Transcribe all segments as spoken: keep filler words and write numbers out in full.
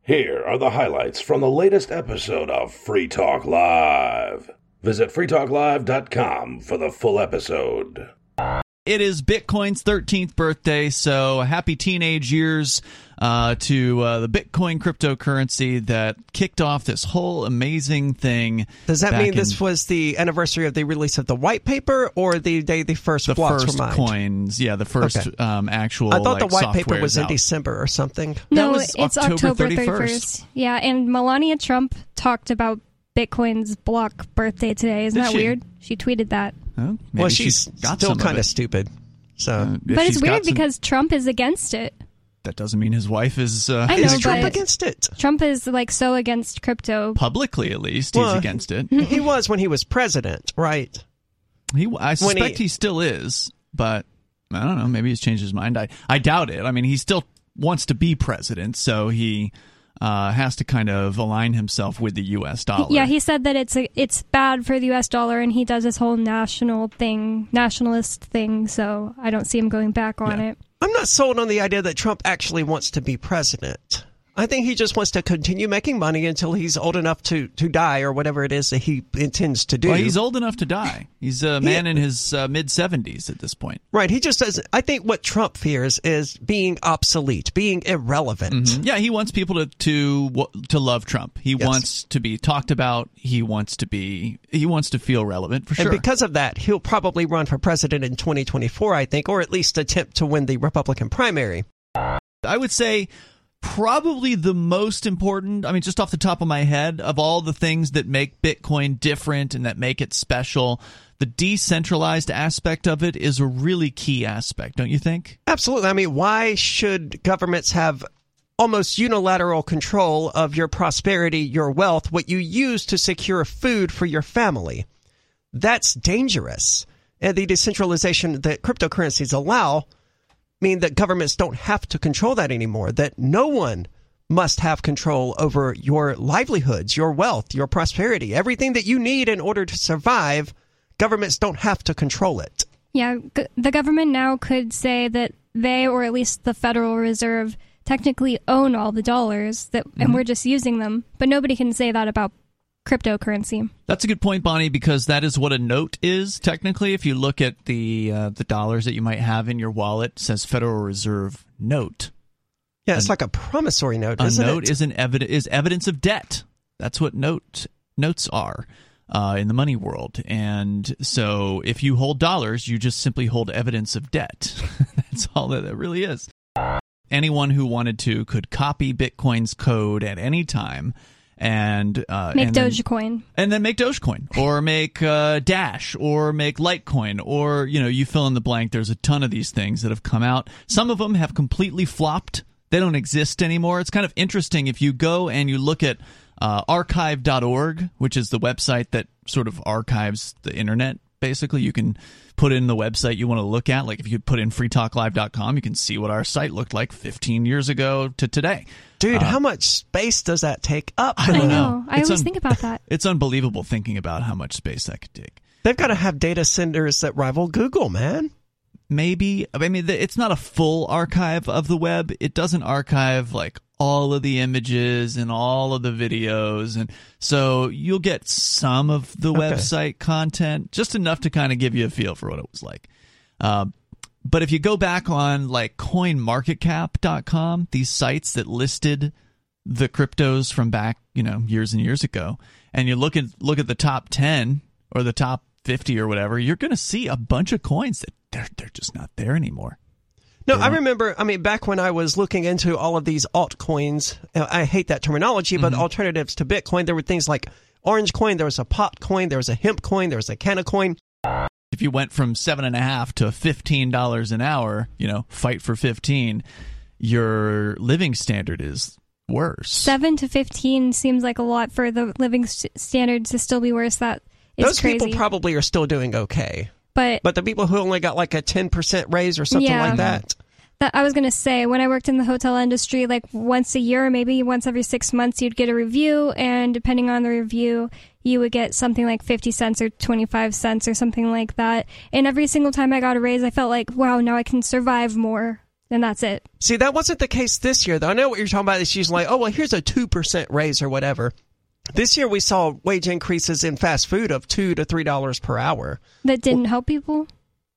Here are the highlights from the latest episode of Free Talk Live. Visit free talk live dot com for the full episode. It is Bitcoin's thirteenth birthday, so happy teenage years uh, to uh, the Bitcoin cryptocurrency that kicked off this whole amazing thing. Does that mean in, this was the anniversary of the release of the white paper, or the day the first the blocks first were mined? coins? Yeah, the first okay. um, actual. I thought like, the white paper was out. in December or something. No, was it's October October thirty-first. thirty-first. Yeah, and Melania Trump talked about Bitcoin's block birthday today. Isn't Did that she? weird? She tweeted that. Oh, Well, she's, she's got still kind of of stupid. So, Uh, But it's she's weird got some- because Trump is against it. that doesn't mean his wife is. Uh, I know, is Trump but- against it? Trump is like so against crypto. publicly, at least, Well, he's against it. He was when he was president, right? He, I suspect he- he, still is, but I don't know. Maybe he's changed his mind. I, I doubt it. I mean, he still wants to be president, so he uh, has to kind of align himself with the U S dollar. Yeah, he said that it's a, it's bad for the U S dollar, and he does this whole national thing, nationalist thing. So I don't see him going back on Yeah. it. I'm not sold on the idea that Trump actually wants to be president. I think he just wants to continue making money until he's old enough to, to die or whatever it is that he intends to do. Well, he's old enough to die. He's a man Yeah. in his uh, mid seventies at this point. Right. He just doesn't. I think what Trump fears is being obsolete, being irrelevant. Mhm. Yeah, he wants people to to to love Trump. He Yes. wants to be talked about. He wants to be. He wants to feel relevant for sure. And because of that, he'll probably run for president in twenty twenty-four, I think, or at least attempt to win the Republican primary. I would say probably the most important, I mean, just off the top of my head, of all the things that make Bitcoin different and that make it special, the decentralized aspect of it is a really key aspect, don't you think? Absolutely. I mean, why should governments have almost unilateral control of your prosperity, your wealth, what you use to secure food for your family? That's dangerous. And the decentralization that cryptocurrencies allow mean that governments don't have to control that anymore, that no one must have control over your livelihoods, your wealth, your prosperity, everything that you need in order to survive. Governments don't have to control it. Yeah, g- the government now could say that they, or at least the Federal Reserve, technically own all the dollars that, and Mm-hmm. we're just using them. But nobody can say that about cryptocurrency. That's a good point, Bonnie, because that is what a note is, technically. If you look at the uh, the dollars that you might have in your wallet, it says Federal Reserve note. Yeah, it's A- like a promissory note, A isn't note it? is an evid- is evidence of debt. That's what note notes are uh, in the money world. And so if you hold dollars, you just simply hold evidence of debt. That's all that it really is. Anyone who wanted to could copy Bitcoin's code at any time and uh, Make and then- Dogecoin. and then make Dogecoin or make uh, Dash or make Litecoin or, you know, you fill in the blank. There's a ton of these things that have come out. Some of them have completely flopped. They don't exist anymore. It's kind of interesting if you go and you look at uh, archive dot org, which is the website that sort of archives the internet. Basically, you can put in the website you want to look at. Like if you put in free talk live dot com, you can see what our site looked like fifteen years ago to today. Dude, Uh, how much space does that take up? I I don't know. know. I It's always un- think about that. It's unbelievable thinking about how much space that could take. They've got to have data centers that rival Google, man. Maybe. I mean, the- it's not a full archive of the web. It doesn't archive like all of the images and all of the videos. And so you'll get some of the Okay. website content, just enough to kind of give you a feel for what it was like. Um, but if you go back on like coin market cap dot com, these sites that listed the cryptos from back, you know, years and years ago, and you look at look at the top ten or the top fifty or whatever, you're going to see a bunch of coins that they're they're just not there anymore. No, They I don't- remember, I mean, back when I was looking into all of these altcoins, uh, I hate that terminology, but Mm-hmm. alternatives to Bitcoin, there were things like Orange Coin, there was a Pot Coin, there was a Hemp Coin, there was a Canna Coin. If you went from seven and a half to fifteen dollars an hour, you know, fight for fifteen, your living standard is worse. Seven to fifteen seems like a lot for the living st- standards to still be worse. That is Those crazy. people probably are still doing okay. but But the people who only got like a ten percent raise or something Yeah. like that. that I was going to say, when I worked in the hotel industry, like once a year, maybe once every six months, you'd get a review. And depending on the review, you would get something like fifty cents or twenty-five cents or something like that. And every single time I got a raise, I felt like, wow, now I can survive more. and that's it. See, that wasn't the case this year, though. I know what you're talking about. She's like, oh, well, here's a two percent raise or whatever. This year we saw wage increases in fast food of two to three dollars per hour. That didn't help people?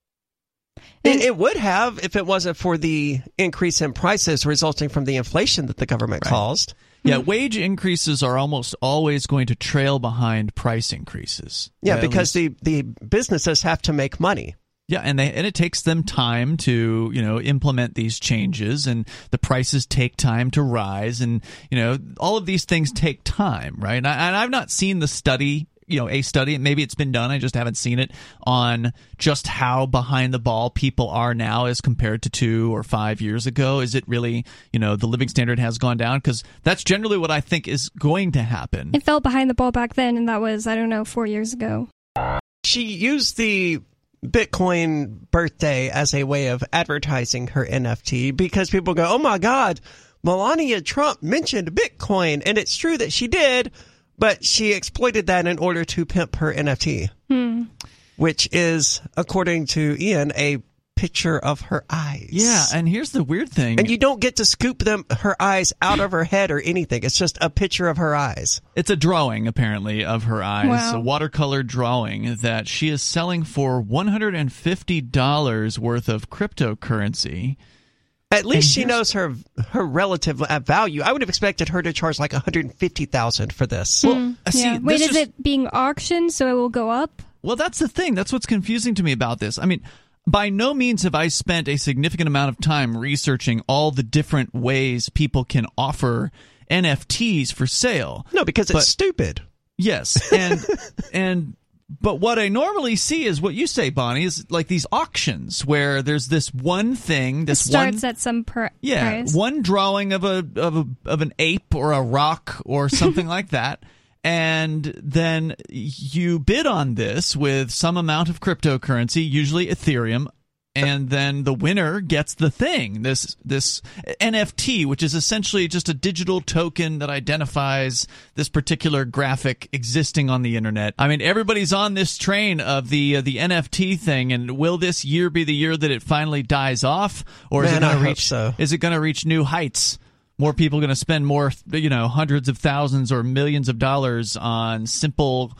It, it would have if it wasn't for the increase in prices resulting from the inflation that the government Right. caused. Yeah, wage increases are almost always going to trail behind price increases. Yeah, At because least- the, the businesses have to make money. Yeah, and they and it takes them time to, you know, implement these changes, and the prices take time to rise, and, you know, all of these things take time, right? And, I, and I've not seen the study, you know, a study, maybe it's been done, I just haven't seen it, on just how behind the ball people are now as compared to two or five years ago. Is it really, you know, the living standard has gone down? Because that's generally what I think is going to happen. It fell behind the ball back then, and that was, I don't know, four years ago. She used the Bitcoin birthday as a way of advertising her N F T because people go, oh my God, Melania Trump mentioned Bitcoin. And it's true that she did, but she exploited that in order to pimp her N F T, Hmm. which is, according to Ian, a picture of her eyes. Yeah, and here's the weird thing. And you don't get to scoop them her eyes out of her head or anything. It's just a picture of her eyes. It's a drawing, apparently, of her eyes, Wow. a watercolor drawing that she is selling for one hundred fifty dollars worth of cryptocurrency. At least And she here's- knows her her relative value. I would have expected her to charge like one hundred fifty thousand dollars for this. Well, uh, see, Yeah. Wait, this is just- it being auctioned so it will go up? Well, that's the thing. That's what's confusing to me about this. I mean, by no means have I spent a significant amount of time researching all the different ways people can offer N F Ts for sale. No, because it's But- stupid. Yes, and and but what I normally see is what you say, Bonnie, is like these auctions where there's this one thing, It this starts one at some pr- yeah, price. one drawing of a of a of an ape or a rock or something like that. And then you bid on this with some amount of cryptocurrency, usually Ethereum, and then the winner gets the thing, this this N F T, which is essentially just a digital token that identifies this particular graphic existing on the internet. I mean, everybody's on this train of the uh, the N F T thing, and will this year be the year that it finally dies off, or is Man, it I going to hope reach so. is it going to reach new heights? More people going to spend more, you know, hundreds of thousands or millions of dollars on simple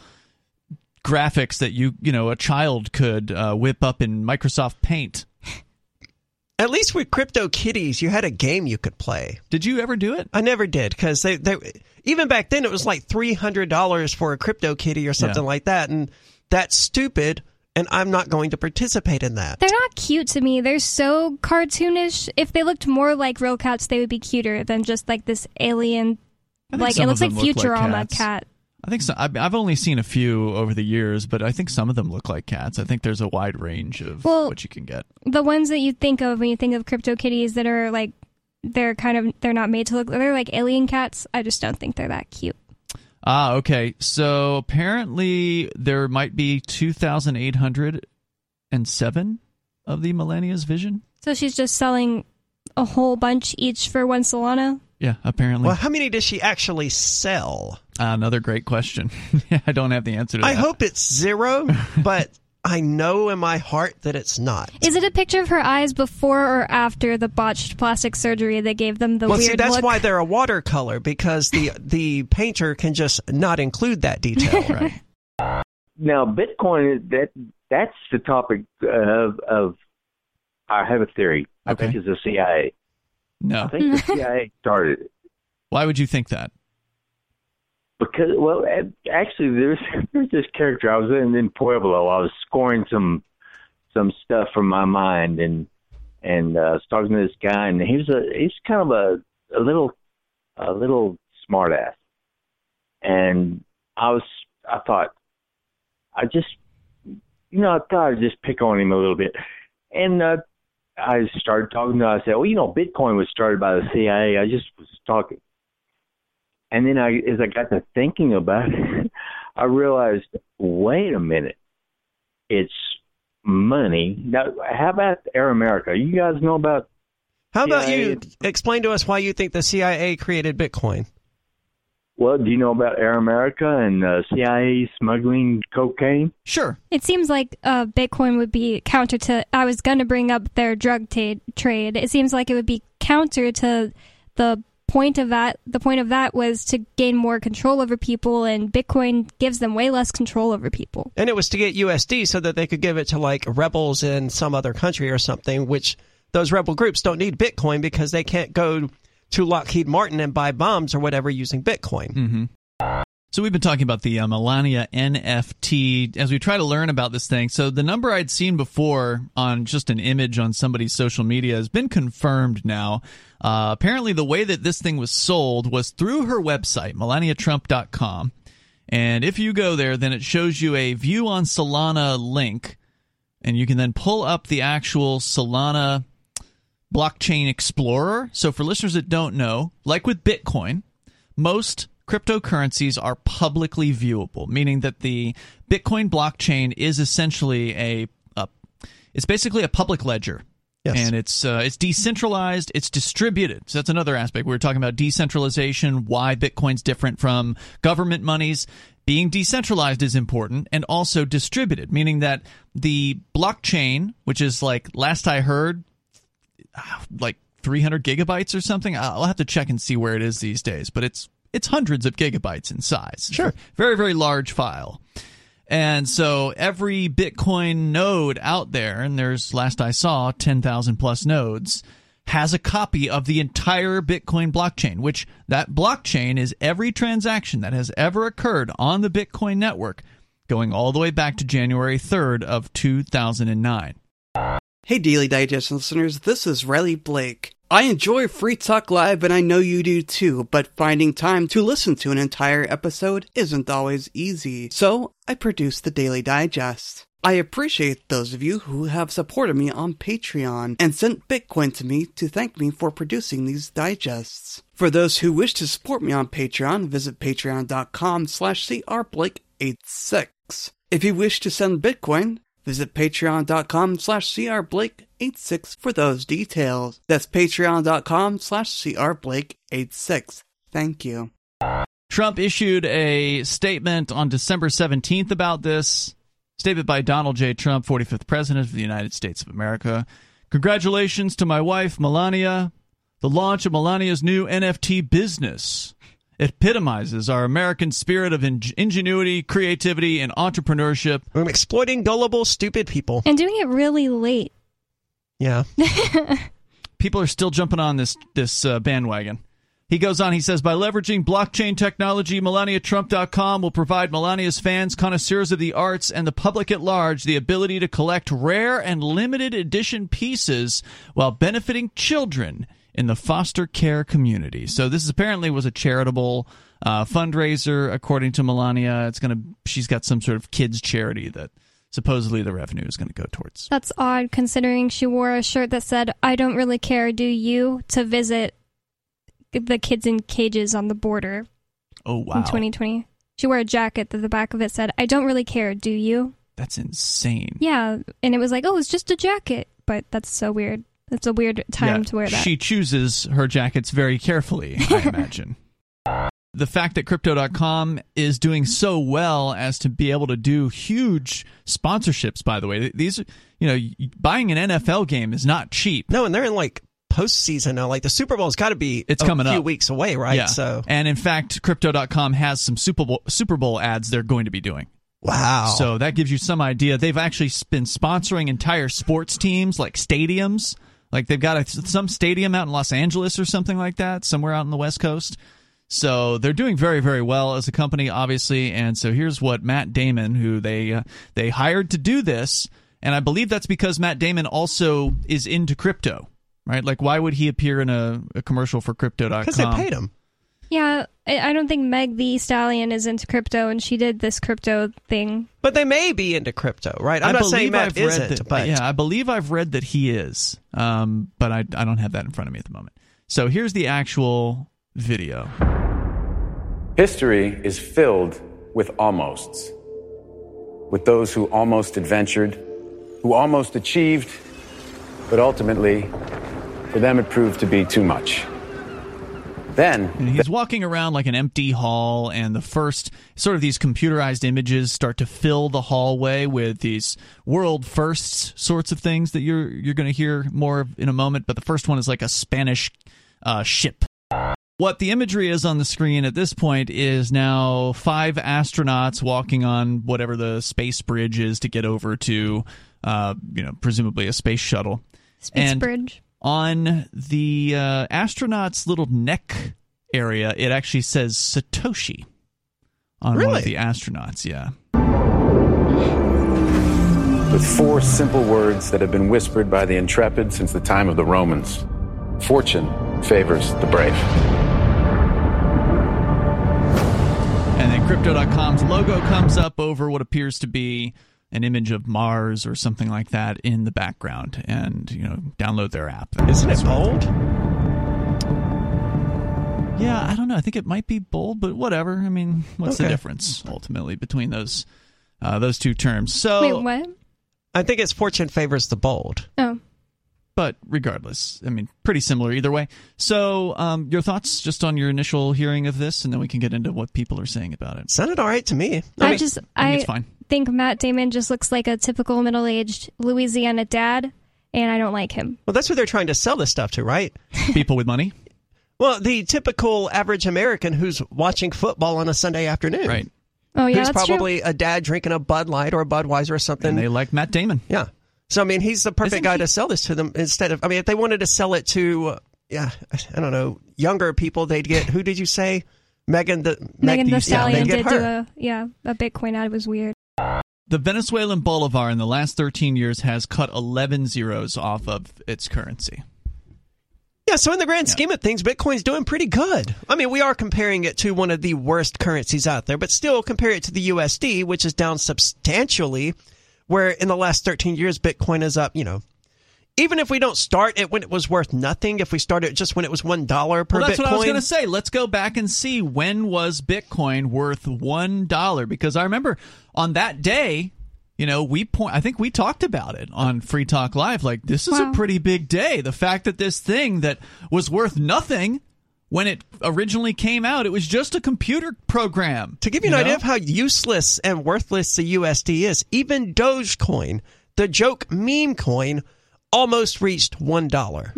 graphics that you, you know, a child could uh, whip up in Microsoft Paint. At least with CryptoKitties, you had a game you could play. Did you ever do it? I never did because they, they even back then it was like three hundred dollars for a CryptoKitty or something Yeah. like that, and that's stupid. And I'm not going to participate in that. They're not cute to me. They're so cartoonish. If they looked more like real cats, they would be cuter than just like this alien. I think Like some it looks of like them look like Futurama cats. cat. I think so. I've I've only seen a few over the years, but I think some of them look like cats. I think there's a wide range of Well- what you can get. The ones that you think of when you think of CryptoKitties that are like they're kind of they're not made to look. They're like alien cats. I just don't think they're that cute. Ah, okay. So apparently there might be two thousand eight hundred seven of the Melania's Vision. So she's just selling a whole bunch each for one Solana. Yeah, apparently. Well, how many does she actually sell? Uh, another great question. Yeah, I don't have the answer to I that. hope it's zero, but I know in my heart that it's not. Is it a picture of her eyes before or after the botched plastic surgery that gave them the Well, weird see, that's look? why they're a watercolor, because the the painter can just not include that detail. Right. Now, Bitcoin, that that's the topic of, of I have a theory. I Okay. think it's the C I A. I No. think the C I A started it. Why would you think that? Because, well, actually, there's there's this character. I was in, in Pueblo. I was scoring some some stuff from my mind, and and uh, I was talking to this guy, and he was a he's kind of a a little a little smartass, and I was I thought I just you know I thought I'd just pick on him a little bit, and uh, I started talking to him. I said, well, you know, Bitcoin was started by the C I A. I just was talking. And then I, as I got to thinking about it, I realized, wait a minute, it's money. Now, how about Air America? You guys know about? How about C I A? you explain to us why you think the C I A created Bitcoin? Well, do you know about Air America and uh, C I A smuggling cocaine? Sure. It seems like uh, Bitcoin would be counter to, I was going to bring up their drug ta- trade. It seems like it would be counter to the point of that. The point of that was to gain more control over people, and Bitcoin gives them way less control over people. And it was to get U S D so that they could give it to like rebels in some other country or something, which those rebel groups don't need Bitcoin because they can't go to Lockheed Martin and buy bombs or whatever using Bitcoin. Mm-hmm. So we've been talking about the uh, Melania N F T as we try to learn about this thing. So the number I'd seen before on just an image on somebody's social media has been confirmed now. Uh, apparently the way that this thing was sold was through her website, melania trump dot com. And if you go there, then it shows you a view on Solana link, and you can then pull up the actual Solana Blockchain Explorer. So for listeners that don't know, like with Bitcoin, most cryptocurrencies are publicly viewable, meaning that the Bitcoin blockchain is essentially a, a it's basically a public ledger. Yes. And it's uh, it's decentralized, it's distributed. So that's another aspect. We were talking about decentralization, why Bitcoin's different from government monies. Being decentralized is important, and also distributed, meaning that the blockchain, which is like, last I heard, like three hundred gigabytes or something. I'll have to check and see where it is these days, but it's it's hundreds of gigabytes in size. Sure. Very, very large file. And so every Bitcoin node out there, and there's, last I saw, ten thousand plus nodes, has a copy of the entire Bitcoin blockchain, which that blockchain is every transaction that has ever occurred on the Bitcoin network, going all the way back to January third of two thousand nine. Hey Daily Digest listeners, this is Riley Blake. I enjoy Free Talk Live, and I know you do too, but finding time to listen to an entire episode isn't always easy, so I produce the Daily Digest. I appreciate those of you who have supported me on Patreon and sent Bitcoin to me to thank me for producing these digests. For those who wish to support me on Patreon, visit patreon.com slash crblake86. If you wish to send Bitcoin, visit patreon.com slash crblake86 for those details. That's patreon.com slash crblake86. Thank you. Trump issued a statement on December seventeenth about this. Statement by Donald J. Trump, forty-fifth President of the United States of America. Congratulations to my wife, Melania. The launch of Melania's new N F T business epitomizes our American spirit of in- ingenuity, creativity, and entrepreneurship. I'm exploiting gullible, stupid people. And doing it really late. Yeah. People are still jumping on this, this uh, bandwagon. He goes on, he says, by leveraging blockchain technology, melania trump dot com will provide Melania's fans, connoisseurs of the arts, and the public at large the ability to collect rare and limited edition pieces while benefiting children in the foster care community. So this is apparently was a charitable uh, fundraiser, according to Melania. It's gonna, she's got some sort of kids charity that supposedly the revenue is going to go towards. That's odd, considering she wore a shirt that said, I don't really care, do you, to visit the kids in cages on the border. Oh, wow. In twenty twenty. She wore a jacket that the back of it said, I don't really care, do you? That's insane. Yeah, and it was like, oh, it's just a jacket. But that's so weird. It's a weird time yeah, to wear that. She chooses her jackets very carefully, I imagine. The fact that Crypto dot com is doing so well as to be able to do huge sponsorships, by the way. These, you know, buying an N F L game is not cheap. No, and they're in like postseason now. Like the Super Bowl's got to be it's a coming few up. weeks away, right? Yeah. So, and in fact, Crypto dot com has some Super Bowl, Super Bowl ads they're going to be doing. Wow. So that gives you some idea. They've actually been sponsoring entire sports teams, like stadiums. Like they've got a, some stadium out in Los Angeles or something like that, somewhere out on the West Coast. So they're doing very, very well as a company, obviously. And so here's what Matt Damon, who they uh, they hired to do this, and I believe that's because Matt Damon also is into crypto, right? Like, why would he appear in a, a commercial for Crypto dot com? Because they paid him. Yeah, I don't think Meg the Stallion is into crypto, and she did this crypto thing. But they may be into crypto, right? I'm I not saying Matt I've read isn't, that, but yeah, I believe I've read that he is, um, but I, I don't have that in front of me at the moment. So here's the actual video. History is filled with almosts, with those who almost adventured, who almost achieved, but ultimately, for them it proved to be too much. Then And he's walking around like an empty hall, and the first sort of these computerized images start to fill the hallway with these world firsts sorts of things that you're you're going to hear more of in a moment. But the first one is like a Spanish uh, ship. What the imagery is on the screen at this point is now five astronauts walking on whatever the space bridge is to get over to, uh, you know, presumably a space shuttle. Space and bridge. On the uh, astronaut's little neck area, it actually says Satoshi on one Really? of the astronauts, yeah. with four simple words that have been whispered by the intrepid since the time of the Romans. Fortune favors the brave. And then Crypto dot com's logo comes up over what appears to be an image of Mars or something like that in the background, and, you know, download their app. Isn't it bold? Yeah, I don't know. I think it might be bold, but whatever. I mean, what's the Okay. difference ultimately between those uh, those two terms? So, Wait, what? I think it's fortune favors the bold. Oh. but regardless, I mean, pretty similar either way. So, um, your thoughts just on your initial hearing of this, and then we can get into what people are saying about it. Sounded all right to me. I, mean, just I think I it's fine. think Matt Damon just looks like a typical middle-aged Louisiana dad, and I don't like him. Well, that's what they're trying to sell this stuff to, right? People with money, Well, the typical average American who's watching football on a Sunday afternoon. right? Oh yeah, Who's that's probably a dad drinking a Bud Light or a Budweiser or something. And they like Matt Damon. Yeah. So, I mean, he's the perfect Isn't guy he- to sell this to them instead of, I mean, if they wanted to sell it to, uh, yeah, I don't know, younger people, they'd get, who did you say? Megan the, Megan Meg- Thee Stallion they'd did get do her. a yeah a Bitcoin ad. It was weird. The Venezuelan bolivar in the last thirteen years has cut eleven zeros off of its currency. Yeah, so in the grand scheme of things, Bitcoin's doing pretty good. I mean, we are comparing it to one of the worst currencies out there, but still compare it to the U S D, which is down substantially, where in the last thirteen years, Bitcoin is up, you know. Even if we don't start it when it was worth nothing, if we start it just when it was one dollar per Well, that's Bitcoin. what I was going to say. Let's go back and see, when was Bitcoin worth one dollar? Because I remember on that day, you know, we point. I think we talked about it on Free Talk Live. Like, this is Wow. a pretty big day. The fact that this thing that was worth nothing when it originally came out, it was just a computer program. To give you an know? idea of how useless and worthless the U S D is, even Dogecoin, the joke meme coin, almost reached one dollar.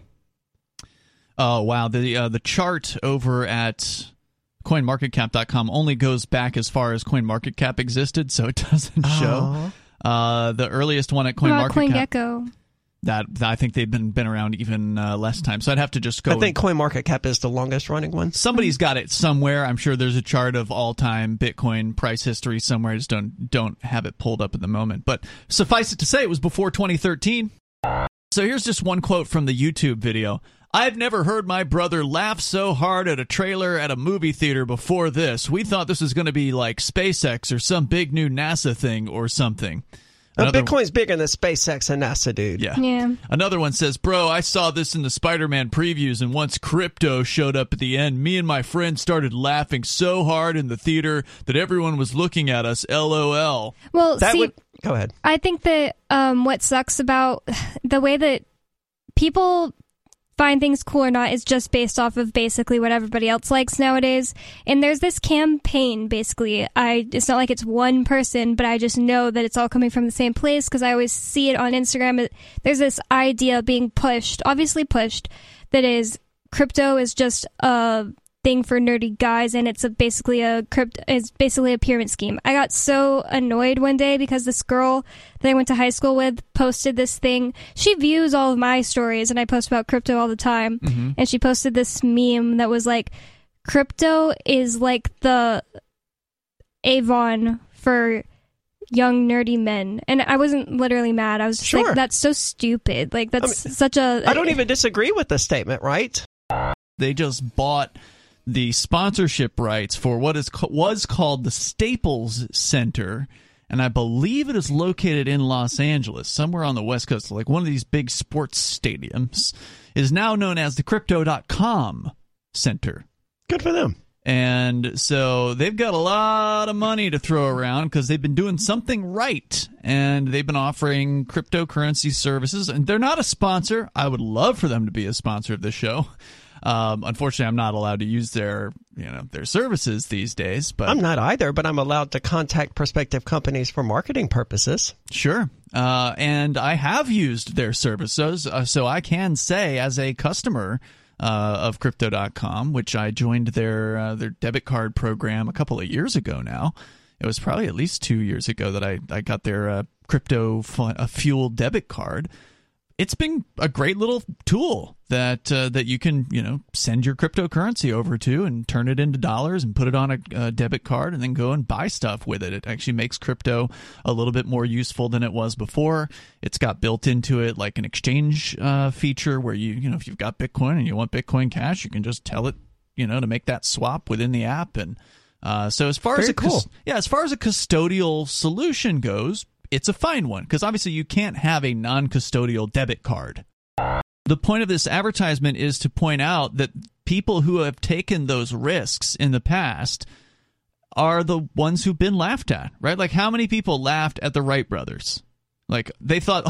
Oh, wow. The uh, the chart over at coin market cap dot com only goes back as far as CoinMarketCap existed, so it doesn't show. Uh, the earliest one at What about CoinMarketCap, CoinGecko? that I think they've been been around even uh, less time. So I'd have to just go. I think CoinMarketCap is the longest running one. Somebody's got it somewhere. I'm sure there's a chart of all-time Bitcoin price history somewhere. I just don't don't have it pulled up at the moment. But suffice it to say, it was before twenty thirteen. So here's just one quote from the YouTube video. I've never heard my brother laugh so hard at a trailer at a movie theater before this. We thought this was going to be like SpaceX or some big new NASA thing or something. Now, Another- Bitcoin's bigger than SpaceX and NASA, dude. Yeah. Yeah. Another one says, bro, I saw this in the Spider-Man previews, and once crypto showed up at the end, me and my friend started laughing so hard in the theater that everyone was looking at us, LOL. Well, That see, would go ahead. I think that um, what sucks about the way that people find things cool or not is just based off of basically what everybody else likes nowadays. And there's this campaign, basically. I it's not like it's one person, but I just know that it's all coming from the same place because I always see it on Instagram. It- There's this idea being pushed, obviously pushed, that is crypto is just a thing for nerdy guys, and it's a basically a crypto it's basically a pyramid scheme. I got so annoyed one day because this girl that I went to high school with posted this thing. She views all of my stories, and I post about crypto all the time. Mm-hmm. And she posted this meme that was like, crypto is like the Avon for young nerdy men. And I wasn't literally mad. I was just Sure. like, that's so stupid. Like, that's I mean, such a I don't even disagree with the statement, right? They just bought the sponsorship rights for what is was called the Staples Center, and I believe it is located in Los Angeles, somewhere on the West Coast, like one of these big sports stadiums. It is now known as the Crypto dot com Center. Good for them. And so they've got a lot of money to throw around because they've been doing something right. And they've been offering cryptocurrency services. And they're not a sponsor. I would love for them to be a sponsor of this show. Um, unfortunately, I'm not allowed to use their, you know, their services these days. But I'm not either, but I'm allowed to contact prospective companies for marketing purposes. Sure. Uh, and I have used their services, uh, so I can say as a customer uh, of Crypto dot com, which I joined their uh, their debit card program a couple of years ago now. It was probably at least two years ago that I, I got their uh, crypto fun, uh, fuel debit card. It's been a great little tool that uh, that you can, you know, send your cryptocurrency over to and turn it into dollars and put it on a, a debit card and then go and buy stuff with it. It actually makes crypto a little bit more useful than it was before. It's got built into it like an exchange uh, feature where you, you know, if you've got Bitcoin and you want Bitcoin Cash, you can just tell it, you know, to make that swap within the app. And uh, so as far Very as a cool. yeah, as far as a custodial solution goes, it's a fine one because obviously you can't have a non-custodial debit card. The point of this advertisement is to point out that people who have taken those risks in the past are the ones who've been laughed at, right? Like how many people laughed at the Wright brothers? Like they thought,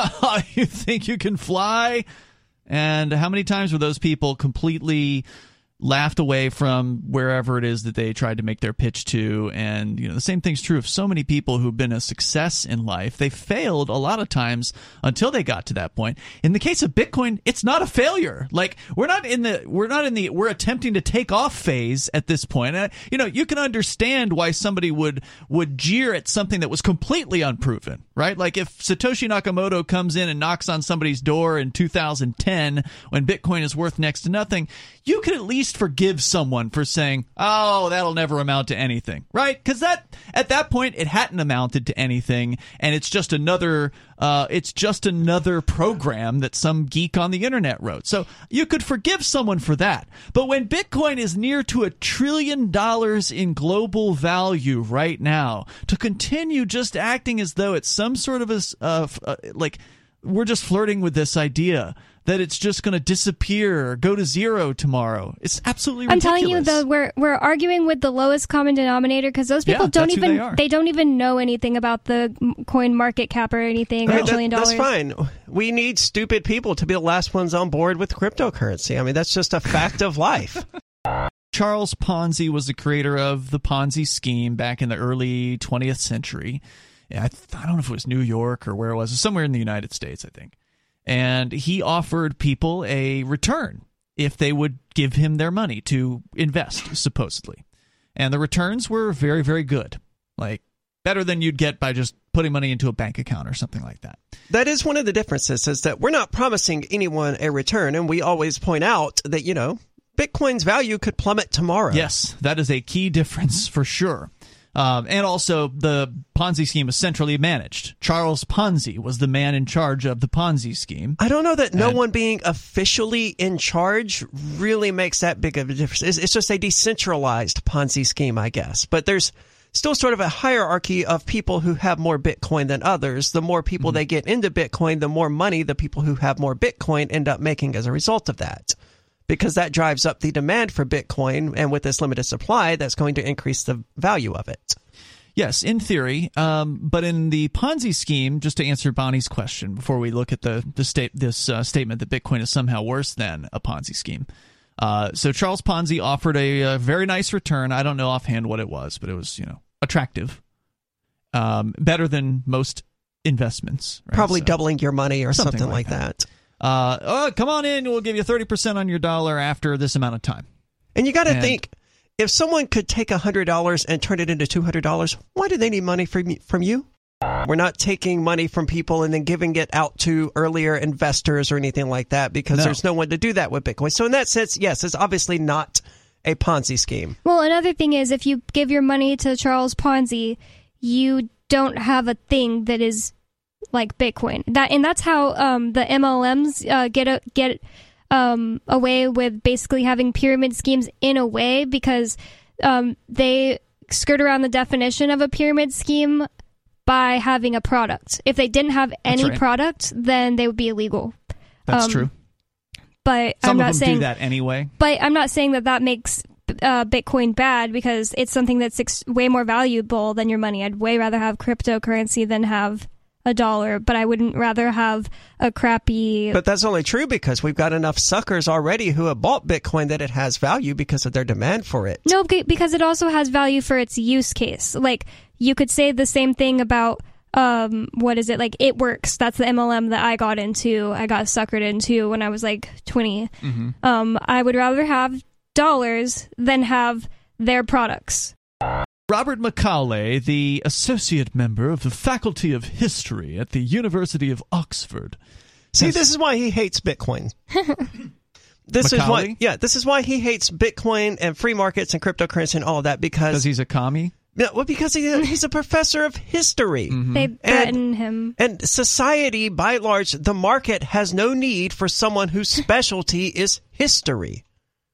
you think you can fly? And how many times were those people completely laughed away from wherever it is that they tried to make their pitch to? And you know, the same thing's true of so many people who've been a success in life. They failed a lot of times until they got to that point. In the case of Bitcoin, it's not a failure. Like we're not in the we're not in the we're attempting to take off phase at this point. And, you know, you can understand why somebody would would jeer at something that was completely unproven, right? Like if Satoshi Nakamoto comes in and knocks on somebody's door in two thousand ten when Bitcoin is worth next to nothing, you could at least forgive someone for saying, oh, that'll never amount to anything, right? Because that at that point it hadn't amounted to anything, and it's just another uh, it's just another program that some geek on the internet wrote. So you could forgive someone for that. But when Bitcoin is near to a trillion dollars in global value right now, to continue just acting as though it's some sort of a uh, uh, like we're just flirting with this idea that it's just going to disappear or go to zero tomorrow. It's absolutely ridiculous. I'm telling you, though, we're we're arguing with the lowest common denominator because those people Yeah, don't that's who even they are. they don't even know anything about the coin market cap or anything or I a mean, trillion that- dollars. That's fine. We need stupid people to be the last ones on board with cryptocurrency. I mean, that's just a fact of life. Charles Ponzi was the creator of the Ponzi scheme back in the early twentieth century. Yeah, I, th- I don't know if it was New York or where it was. It was somewhere in the United States, I think. And he offered people a return if they would give him their money to invest, supposedly. And the returns were very, very good. Like, better than you'd get by just putting money into a bank account or something like that. That is one of the differences, is that we're not promising anyone a return, and we always point out that, you know, Bitcoin's value could plummet tomorrow. Yes, that is a key difference for sure. Um, and also, the Ponzi scheme was centrally managed. Charles Ponzi was the man in charge of the Ponzi scheme. I don't know that no And- one being officially in charge really makes that big of a difference. It's, it's just a decentralized Ponzi scheme, I guess. But there's still sort of a hierarchy of people who have more Bitcoin than others. The more people Mm-hmm. they get into Bitcoin, the more money the people who have more Bitcoin end up making as a result of that. Because that drives up the demand for Bitcoin, and with this limited supply, that's going to increase the value of it. Yes, in theory, um, but in the Ponzi scheme, just to answer Bonnie's question before we look at the, the state this uh, statement that Bitcoin is somehow worse than a Ponzi scheme. Uh, so Charles Ponzi offered a, a very nice return. I don't know offhand what it was, but it was, you know, attractive, um, better than most investments. Right? Probably So- doubling your money or something something, like like that. Uh, oh, come on in. We'll give you thirty percent on your dollar after this amount of time. And you got to And- think, if someone could take one hundred dollars and turn it into two hundred dollars, why do they need money from y- from you? We're not taking money from people and then giving it out to earlier investors or anything like that, because No. there's no one to do that with Bitcoin. So in that sense, yes, it's obviously not a Ponzi scheme. Well, another thing is if you give your money to Charles Ponzi, you don't have a thing that is like Bitcoin. That and that's how um, the M L Ms uh, get a, get um, away with basically having pyramid schemes in a way, because um, they skirt around the definition of a pyramid scheme by having a product. If they didn't have any right. product, then they would be illegal. That's Um, true. But Some I'm of not them saying do that anyway. But I'm not saying that that makes uh, Bitcoin bad, because it's something that's ex- way more valuable than your money. I'd way rather have cryptocurrency than have a dollar, but I wouldn't rather have a crappy... But that's only true because we've got enough suckers already who have bought Bitcoin that it has value because of their demand for it. No, because it also has value for its use case. Like, you could say the same thing about, um, what is it? Like, It Works. That's the M L M that I got into. I got suckered into when I was like twenty. Mm-hmm. Um, I would rather have dollars than have their products. Robert Macaulay, the associate member of the Faculty of History at the University of Oxford. See, has... this is why he hates Bitcoin. This Macaulay? is why, yeah, this is why he hates Bitcoin and free markets and cryptocurrency and all of that because because he's a commie. Yeah, well, because he, he's a professor of history. Mm-hmm. They threaten and, him. And society, by and large, the market has no need for someone whose specialty is history.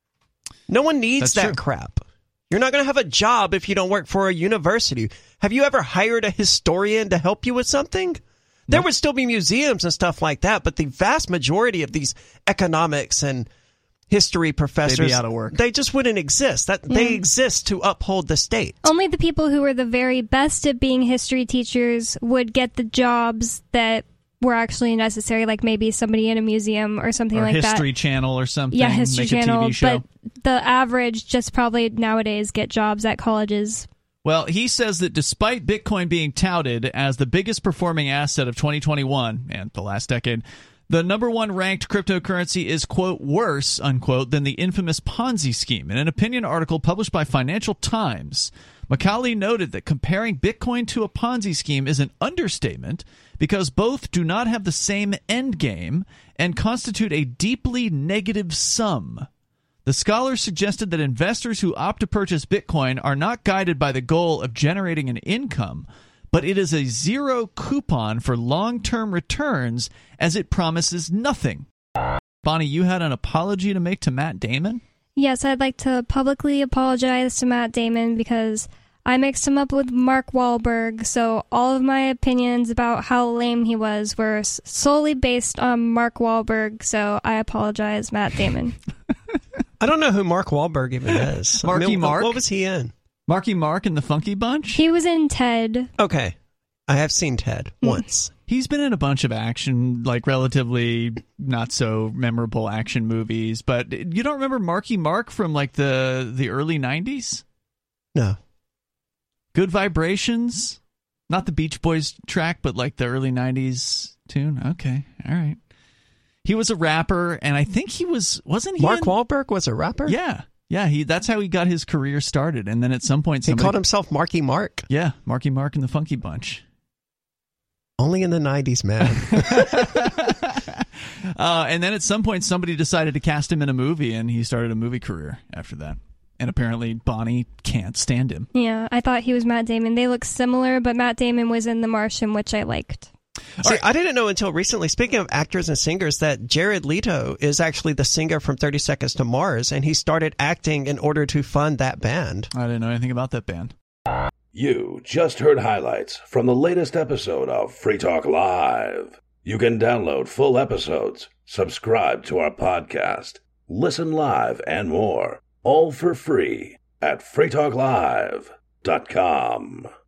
No one needs That's that true. crap. You're not going to have a job if you don't work for a university. Have you ever hired a historian to help you with something? There would still be museums and stuff like that, but the vast majority of these economics and history professors, they'd be out of work. They just wouldn't exist. That yeah. They exist to uphold the state. Only the people who were the very best at being history teachers would get the jobs that were actually necessary, like maybe somebody in a museum or something or like that. History Channel or something. Yeah, History make Channel. A T V show. But the average just probably nowadays get jobs at colleges. Well, he says that despite Bitcoin being touted as the biggest performing asset of twenty twenty-one and the last decade, the number one ranked cryptocurrency is, quote, worse, unquote, than the infamous Ponzi scheme. In an opinion article published by Financial Times, Macaulay noted that comparing Bitcoin to a Ponzi scheme is an understatement because both do not have the same end game and constitute a deeply negative sum. The scholar suggested that investors who opt to purchase Bitcoin are not guided by the goal of generating an income, but it is a zero coupon for long-term returns as it promises nothing. Bonnie, you had an apology to make to Matt Damon? Yes, I'd like to publicly apologize to Matt Damon because I mixed him up with Mark Wahlberg, so all of my opinions about how lame he was were solely based on Mark Wahlberg, so I apologize, Matt Damon. I don't know who Mark Wahlberg even is. Marky I mean, Mark? What was he in? Marky Mark and the Funky Bunch? He was in Ted. Okay. I have seen Ted once. He's been in a bunch of action, like relatively not so memorable action movies, but you don't remember Marky Mark from like the, the early nineties? No. Good Vibrations? Not the Beach Boys track, but like the early nineties tune? Okay, all right. He was a rapper, and I think he was, wasn't he? Mark in, Wahlberg was a rapper? Yeah. Yeah, he. That's how he got his career started. And then at some point, somebody, he called himself Marky Mark? Yeah, Marky Mark and the Funky Bunch. Only in the nineties, man. uh, and then at some point, somebody decided to cast him in a movie, and he started a movie career after that. And apparently, Bonnie can't stand him. Yeah, I thought he was Matt Damon. They look similar, but Matt Damon was in The Martian, which I liked. See, right. I didn't know until recently, speaking of actors and singers, that Jared Leto is actually the singer from thirty seconds to Mars, and he started acting in order to fund that band. I didn't know anything about that band. You just heard highlights from the latest episode of Free Talk Live. You can download full episodes, subscribe to our podcast, listen live, and more, all for free at free talk live dot com.